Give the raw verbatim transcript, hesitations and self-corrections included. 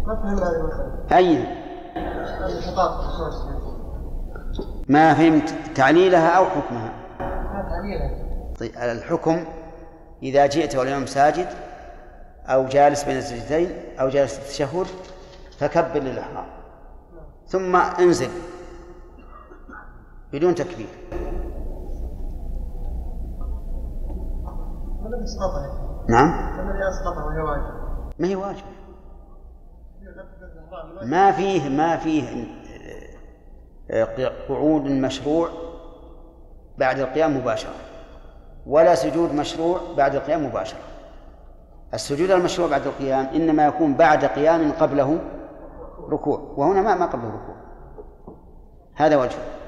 ما فهم هذه المسألة. أي ما فهمت تعليلها أو حكمها؟ طيب الحكم إذا جئت والإمام ساجد أو جالس بين السجدتين أو جالس في التشهد فكبر للإحرام ثم انزل بدون تكبير. نعم ما هي واجب، ما فيه ما فيه قعود مشروع بعد القيام مباشرة ولا سجود مشروع بعد القيام مباشرة. السجود المشروع بعد القيام إنما يكون بعد قيام قبله ركوع، وهنا ما ما قبله ركوع. هذا وجهه.